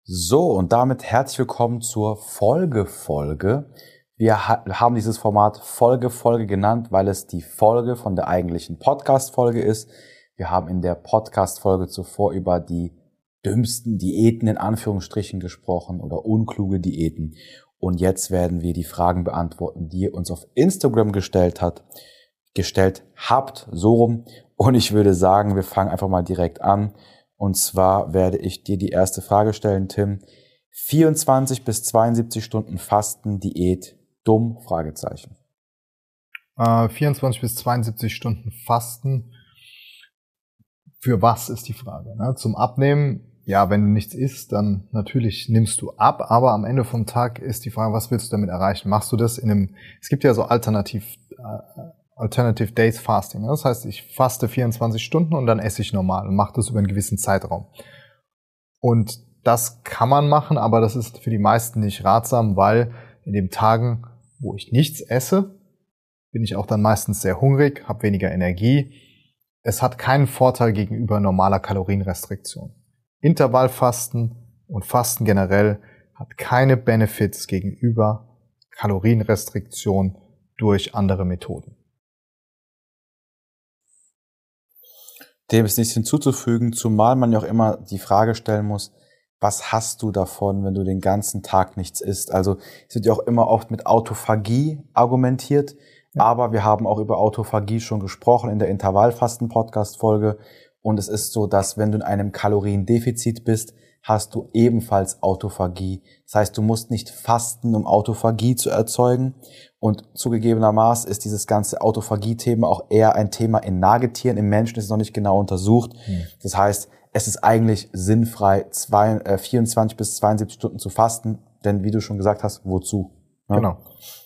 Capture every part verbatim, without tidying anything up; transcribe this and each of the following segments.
So, und damit herzlich willkommen zur Folge-Folge. Wir ha- haben dieses Format Folge-Folge genannt, weil es die Folge von der eigentlichen Podcast-Folge ist. Wir haben in der Podcast-Folge zuvor über die dümmsten Diäten in Anführungsstrichen gesprochen oder unkluge Diäten. Und jetzt werden wir die Fragen beantworten, die ihr uns auf Instagram gestellt hat, gestellt habt, so rum. Und ich würde sagen, wir fangen einfach mal direkt an. Und zwar werde ich dir die erste Frage stellen, Tim. vierundzwanzig bis zweiundsiebzig Stunden Fasten, Diät, dumm? Fragezeichen. Äh, vierundzwanzig bis zweiundsiebzig Stunden Fasten. Für was ist die Frage? Ne? Zum Abnehmen, ja, wenn du nichts isst, dann natürlich nimmst du ab. Aber am Ende vom Tag ist die Frage, was willst du damit erreichen? Machst du das in einem, es gibt ja so alternativ, äh, Alternative Days Fasting. Das heißt, ich faste vierundzwanzig Stunden und dann esse ich normal und mache das über einen gewissen Zeitraum. Und das kann man machen, aber das ist für die meisten nicht ratsam, weil in den Tagen, wo ich nichts esse, bin ich auch dann meistens sehr hungrig, habe weniger Energie. Es hat keinen Vorteil gegenüber normaler Kalorienrestriktion. Intervallfasten und Fasten generell hat keine Benefits gegenüber Kalorienrestriktion durch andere Methoden. Dem ist nichts hinzuzufügen, zumal man ja auch immer die Frage stellen muss, was hast du davon, wenn du den ganzen Tag nichts isst? Also es wird ja auch immer oft mit Autophagie argumentiert, ja. Aber wir haben auch über Autophagie schon gesprochen in der Intervallfasten-Podcast-Folge und es ist so, dass wenn du in einem Kaloriendefizit bist, hast du ebenfalls Autophagie. Das heißt, du musst nicht fasten, um Autophagie zu erzeugen. Und zugegebenermaßen ist dieses ganze Autophagie-Thema auch eher ein Thema in Nagetieren. Im Menschen ist es noch nicht genau untersucht. Hm. Das heißt, es ist eigentlich sinnfrei, zwei, äh, vierundzwanzig bis zweiundsiebzig Stunden zu fasten. Denn wie du schon gesagt hast, wozu? Ja? Genau.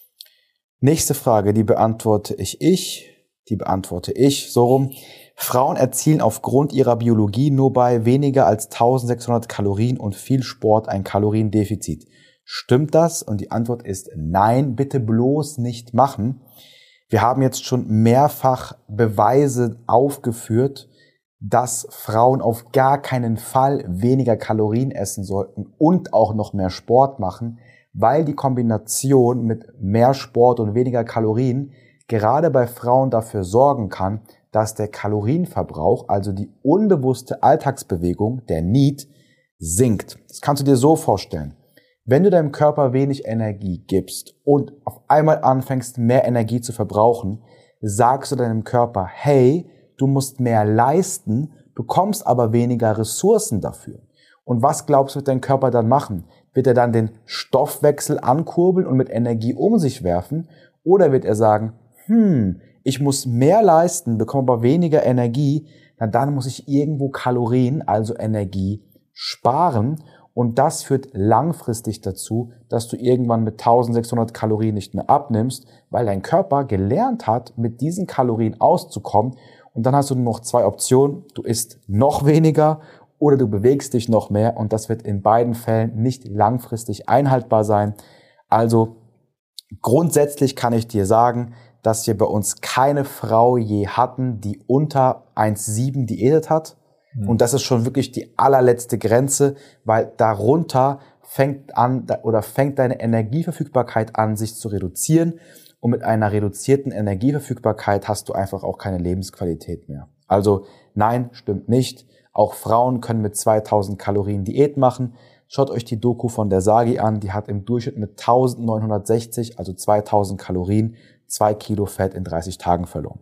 Nächste Frage, die beantworte ich ich. Die beantworte ich so rum. Frauen erzielen aufgrund ihrer Biologie nur bei weniger als eintausendsechshundert Kalorien und viel Sport ein Kaloriendefizit. Stimmt das? Und die Antwort ist nein, bitte bloß nicht machen. Wir haben jetzt schon mehrfach Beweise aufgeführt, dass Frauen auf gar keinen Fall weniger Kalorien essen sollten und auch noch mehr Sport machen, weil die Kombination mit mehr Sport und weniger Kalorien gerade bei Frauen dafür sorgen kann, dass der Kalorienverbrauch, also die unbewusste Alltagsbewegung, der Need, sinkt. Das kannst du dir so vorstellen. Wenn du deinem Körper wenig Energie gibst und auf einmal anfängst, mehr Energie zu verbrauchen, sagst du deinem Körper, hey, du musst mehr leisten, bekommst aber weniger Ressourcen dafür. Und was glaubst du, wird dein Körper dann machen? Wird er dann den Stoffwechsel ankurbeln und mit Energie um sich werfen? Oder wird er sagen, hm, ich muss mehr leisten, bekomme aber weniger Energie, na dann muss ich irgendwo Kalorien, also Energie, sparen. Und das führt langfristig dazu, dass du irgendwann mit eintausendsechshundert Kalorien nicht mehr abnimmst, weil dein Körper gelernt hat, mit diesen Kalorien auszukommen. Und dann hast du nur noch zwei Optionen. Du isst noch weniger oder du bewegst dich noch mehr. Und das wird in beiden Fällen nicht langfristig einhaltbar sein. Also grundsätzlich kann ich dir sagen, dass wir bei uns keine Frau je hatten, die unter eins Komma sieben diätet hat. Mhm. Und das ist schon wirklich die allerletzte Grenze, weil darunter fängt an oder fängt deine Energieverfügbarkeit an, sich zu reduzieren. Und mit einer reduzierten Energieverfügbarkeit hast du einfach auch keine Lebensqualität mehr. Also nein, stimmt nicht. Auch Frauen können mit zweitausend Kalorien Diät machen. Schaut euch die Doku von der Sagi an. Die hat im Durchschnitt mit eintausendneunhundertsechzig, also zweitausend Kalorien, zwei Kilo Fett in dreißig Tagen verloren.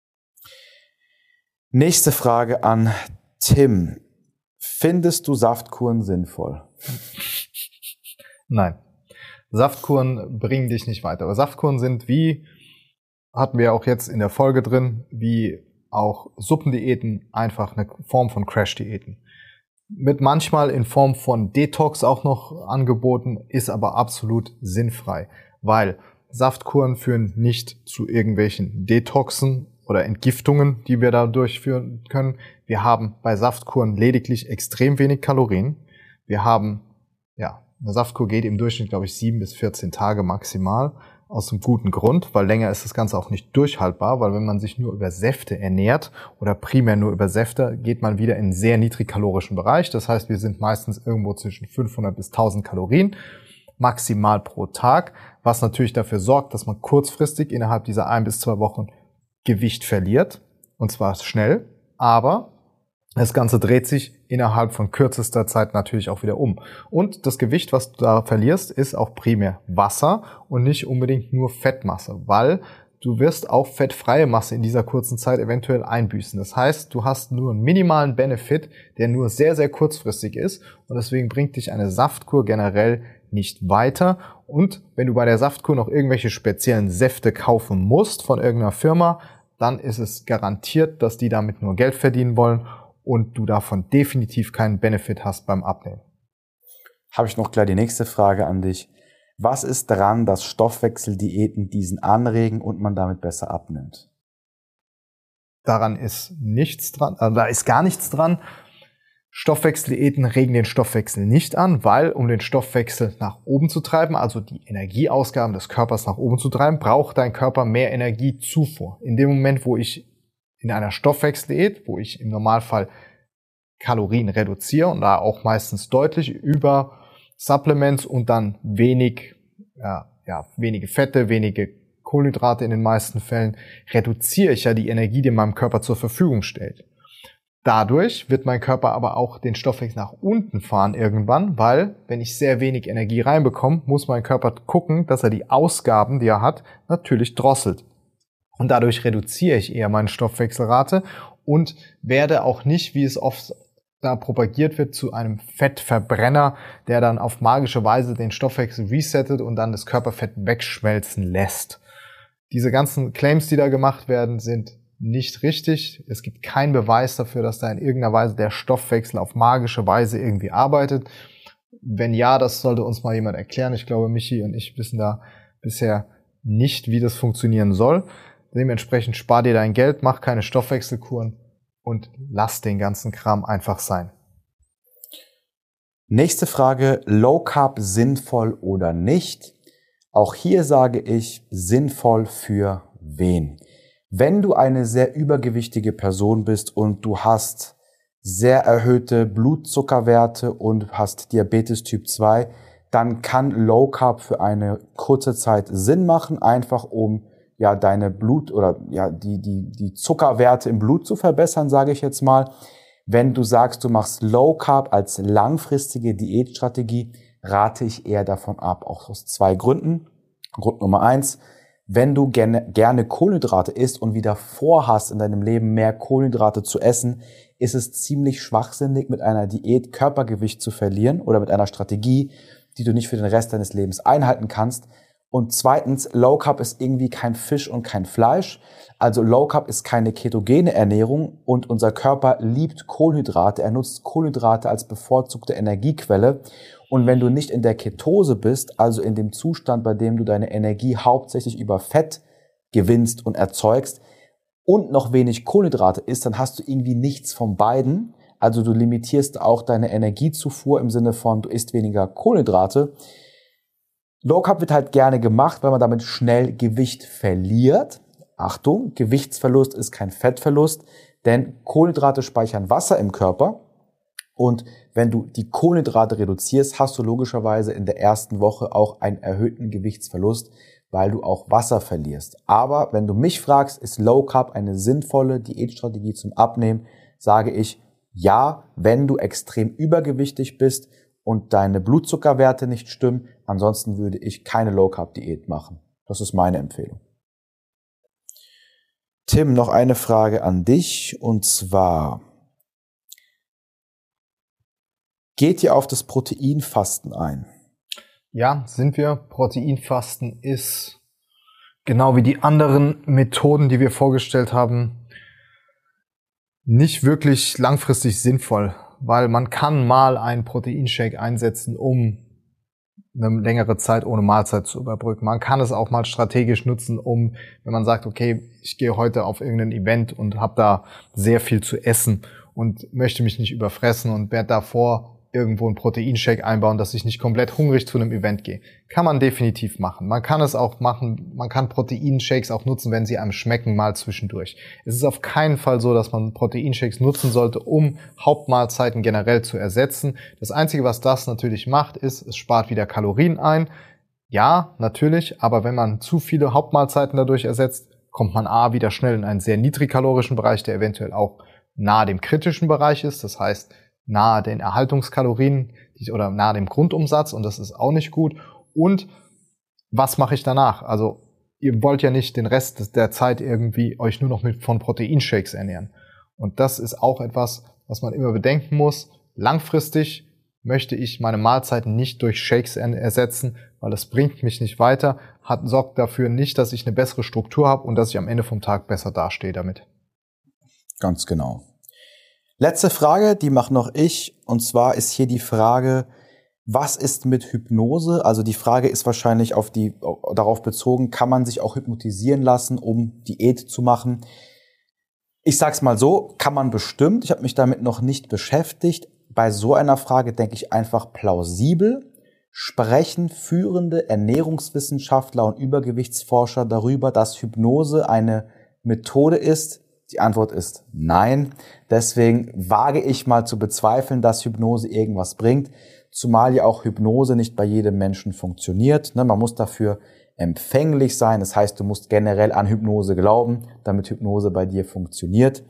Nächste Frage an Tim. Findest du Saftkuren sinnvoll? Nein. Saftkuren bringen dich nicht weiter. Aber Saftkuren sind wie, hatten wir auch jetzt in der Folge drin, wie auch Suppendiäten einfach eine Form von Crash-Diäten. Mit manchmal in Form von Detox auch noch angeboten, ist aber absolut sinnfrei, weil Saftkuren führen nicht zu irgendwelchen Detoxen oder Entgiftungen, die wir da durchführen können. Wir haben bei Saftkuren lediglich extrem wenig Kalorien. Wir haben, ja, eine Saftkur geht im Durchschnitt, glaube ich, sieben bis vierzehn Tage maximal. Aus einem guten Grund, weil länger ist das Ganze auch nicht durchhaltbar, weil wenn man sich nur über Säfte ernährt oder primär nur über Säfte, geht man wieder in einen sehr niedrigkalorischen Bereich. Das heißt, wir sind meistens irgendwo zwischen fünfhundert bis tausend Kalorien maximal pro Tag, was natürlich dafür sorgt, dass man kurzfristig innerhalb dieser ein bis zwei Wochen Gewicht verliert, und zwar schnell, aber das Ganze dreht sich innerhalb von kürzester Zeit natürlich auch wieder um. Und das Gewicht, was du da verlierst, ist auch primär Wasser und nicht unbedingt nur Fettmasse, weil du wirst auch fettfreie Masse in dieser kurzen Zeit eventuell einbüßen. Das heißt, du hast nur einen minimalen Benefit, der nur sehr, sehr kurzfristig ist, und deswegen bringt dich eine Saftkur generell nicht weiter. Und wenn du bei der Saftkur noch irgendwelche speziellen Säfte kaufen musst von irgendeiner Firma, dann ist es garantiert, dass die damit nur Geld verdienen wollen und du davon definitiv keinen Benefit hast beim Abnehmen. Habe ich noch gleich die nächste Frage an dich. Was ist daran, dass Stoffwechseldiäten diesen anregen und man damit besser abnimmt? Daran ist nichts dran, also da ist gar nichts dran. Stoffwechseldiäten regen den Stoffwechsel nicht an, weil um den Stoffwechsel nach oben zu treiben, also die Energieausgaben des Körpers nach oben zu treiben, braucht dein Körper mehr Energiezufuhr. In dem Moment, wo ich in einer Stoffwechseldiät, wo ich im Normalfall Kalorien reduziere und da auch meistens deutlich über Supplements und dann wenig, ja, ja, wenige Fette, wenige Kohlenhydrate in den meisten Fällen, reduziere ich ja die Energie, die meinem Körper zur Verfügung stellt. Dadurch wird mein Körper aber auch den Stoffwechsel nach unten fahren irgendwann, weil wenn ich sehr wenig Energie reinbekomme, muss mein Körper gucken, dass er die Ausgaben, die er hat, natürlich drosselt. Und dadurch reduziere ich eher meine Stoffwechselrate und werde auch nicht, wie es oft da propagiert wird, zu einem Fettverbrenner, der dann auf magische Weise den Stoffwechsel resettet und dann das Körperfett wegschmelzen lässt. Diese ganzen Claims, die da gemacht werden, sind nicht richtig. Es gibt keinen Beweis dafür, dass da in irgendeiner Weise der Stoffwechsel auf magische Weise irgendwie arbeitet. Wenn ja, das sollte uns mal jemand erklären. Ich glaube, Michi und ich wissen da bisher nicht, wie das funktionieren soll. Dementsprechend spar dir dein Geld, mach keine Stoffwechselkuren und lass den ganzen Kram einfach sein. Nächste Frage, Low Carb sinnvoll oder nicht? Auch hier sage ich, sinnvoll für wen? Wenn du eine sehr übergewichtige Person bist und du hast sehr erhöhte Blutzuckerwerte und hast Diabetes Typ zwei, dann kann Low Carb für eine kurze Zeit Sinn machen, einfach um ja deine Blut oder ja die die die Zuckerwerte im Blut zu verbessern, sage ich jetzt mal. Wenn du sagst, du machst Low Carb als langfristige Diätstrategie, rate ich eher davon ab, auch aus zwei Gründen. Grund Nummer eins: Wenn du gerne, gerne Kohlenhydrate isst und wieder vorhast, in deinem Leben mehr Kohlenhydrate zu essen, ist es ziemlich schwachsinnig, mit einer Diät Körpergewicht zu verlieren oder mit einer Strategie, die du nicht für den Rest deines Lebens einhalten kannst. Und zweitens, Low Carb ist irgendwie kein Fisch und kein Fleisch. Also Low Carb ist keine ketogene Ernährung und unser Körper liebt Kohlenhydrate. Er nutzt Kohlenhydrate als bevorzugte Energiequelle. Und wenn du nicht in der Ketose bist, also in dem Zustand, bei dem du deine Energie hauptsächlich über Fett gewinnst und erzeugst und noch wenig Kohlenhydrate isst, dann hast du irgendwie nichts von beiden. Also du limitierst auch deine Energiezufuhr im Sinne von, du isst weniger Kohlenhydrate. Low Carb wird halt gerne gemacht, weil man damit schnell Gewicht verliert. Achtung, Gewichtsverlust ist kein Fettverlust, denn Kohlenhydrate speichern Wasser im Körper. Und wenn du die Kohlenhydrate reduzierst, hast du logischerweise in der ersten Woche auch einen erhöhten Gewichtsverlust, weil du auch Wasser verlierst. Aber wenn du mich fragst, ist Low Carb eine sinnvolle Diätstrategie zum Abnehmen, sage ich ja, wenn du extrem übergewichtig bist und deine Blutzuckerwerte nicht stimmen. Ansonsten würde ich keine Low Carb Diät machen. Das ist meine Empfehlung. Tim, noch eine Frage an dich, und zwar: Geht ihr auf das Proteinfasten ein? Ja, sind wir. Proteinfasten ist genau wie die anderen Methoden, die wir vorgestellt haben, nicht wirklich langfristig sinnvoll, weil man kann mal einen Proteinshake einsetzen, um eine längere Zeit ohne Mahlzeit zu überbrücken. Man kann es auch mal strategisch nutzen, um, wenn man sagt, okay, ich gehe heute auf irgendein Event und habe da sehr viel zu essen und möchte mich nicht überfressen und werde davor irgendwo einen Proteinshake einbauen, dass ich nicht komplett hungrig zu einem Event gehe. Kann man definitiv machen. Man kann es auch machen, man kann Proteinshakes auch nutzen, wenn sie einem schmecken, mal zwischendurch. Es ist auf keinen Fall so, dass man Proteinshakes nutzen sollte, um Hauptmahlzeiten generell zu ersetzen. Das Einzige, was das natürlich macht, ist, es spart wieder Kalorien ein. Ja, natürlich, aber wenn man zu viele Hauptmahlzeiten dadurch ersetzt, kommt man A, wieder schnell in einen sehr niedrigkalorischen Bereich, der eventuell auch nahe dem kritischen Bereich ist. Das heißt, nahe den Erhaltungskalorien oder nahe dem Grundumsatz, und das ist auch nicht gut. Und was mache ich danach? Also ihr wollt ja nicht den Rest der Zeit irgendwie euch nur noch mit von Proteinshakes ernähren. Und das ist auch etwas, was man immer bedenken muss. Langfristig möchte ich meine Mahlzeiten nicht durch Shakes ersetzen, weil das bringt mich nicht weiter, hat, sorgt dafür nicht, dass ich eine bessere Struktur habe und dass ich am Ende vom Tag besser dastehe damit. Ganz genau. Letzte Frage, die mache noch ich, und zwar ist hier die Frage, was ist mit Hypnose? Also die Frage ist wahrscheinlich auf die, darauf bezogen, kann man sich auch hypnotisieren lassen, um Diät zu machen? Ich sag's mal so, kann man bestimmt. Ich habe mich damit noch nicht beschäftigt. Bei so einer Frage denke ich einfach plausibel. Sprechen führende Ernährungswissenschaftler und Übergewichtsforscher darüber, dass Hypnose eine Methode ist? Die Antwort ist nein. Deswegen wage ich mal zu bezweifeln, dass Hypnose irgendwas bringt, zumal ja auch Hypnose nicht bei jedem Menschen funktioniert. Man muss dafür empfänglich sein. Das heißt, du musst generell an Hypnose glauben, damit Hypnose bei dir funktioniert.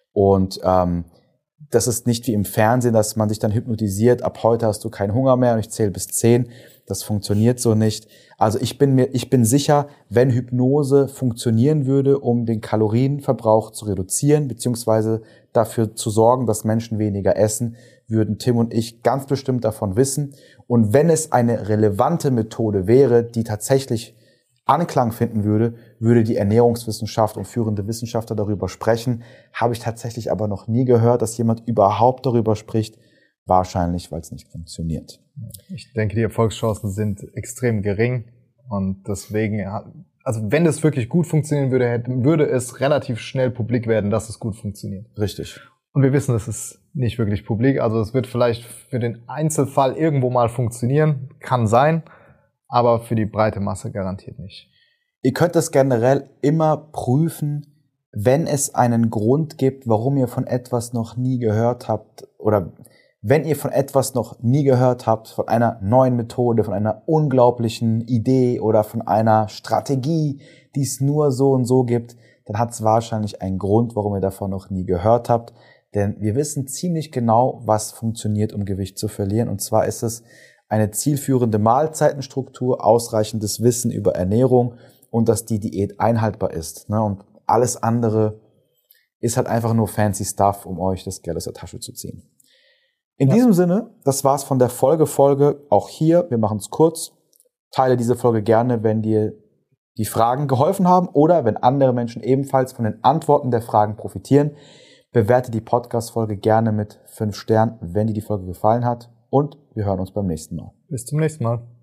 Und ähm, das ist nicht wie im Fernsehen, dass man sich dann hypnotisiert, ab heute hast du keinen Hunger mehr und ich zähle bis zehn. Das funktioniert so nicht. Also ich bin mir, ich bin sicher, wenn Hypnose funktionieren würde, um den Kalorienverbrauch zu reduzieren, beziehungsweise dafür zu sorgen, dass Menschen weniger essen, würden Tim und ich ganz bestimmt davon wissen. Und wenn es eine relevante Methode wäre, die tatsächlich Anklang finden würde, würde die Ernährungswissenschaft und führende Wissenschaftler darüber sprechen. Habe ich tatsächlich aber noch nie gehört, dass jemand überhaupt darüber spricht. Wahrscheinlich, weil es nicht funktioniert. Ich denke, die Erfolgschancen sind extrem gering. Und deswegen, also wenn es wirklich gut funktionieren würde, hätte, würde es relativ schnell publik werden, dass es gut funktioniert. Richtig. Und wir wissen, es ist nicht wirklich publik. Also es wird vielleicht für den Einzelfall irgendwo mal funktionieren. Kann sein. Aber für die breite Masse garantiert nicht. Ihr könnt das generell immer prüfen, wenn es einen Grund gibt, warum ihr von etwas noch nie gehört habt, oder wenn ihr von etwas noch nie gehört habt, von einer neuen Methode, von einer unglaublichen Idee oder von einer Strategie, die es nur so und so gibt, dann hat es wahrscheinlich einen Grund, warum ihr davon noch nie gehört habt. Denn wir wissen ziemlich genau, was funktioniert, um Gewicht zu verlieren. Und zwar ist es eine zielführende Mahlzeitenstruktur, ausreichendes Wissen über Ernährung und dass die Diät einhaltbar ist. Und alles andere ist halt einfach nur fancy Stuff, um euch das Geld aus der Tasche zu ziehen. In ja. diesem Sinne, das war's von der Folge. Folge auch hier. Wir machen es kurz. Teile diese Folge gerne, wenn dir die Fragen geholfen haben oder wenn andere Menschen ebenfalls von den Antworten der Fragen profitieren. Bewerte die Podcast-Folge gerne mit fünf Sternen, wenn dir die Folge gefallen hat. Und wir hören uns beim nächsten Mal. Bis zum nächsten Mal.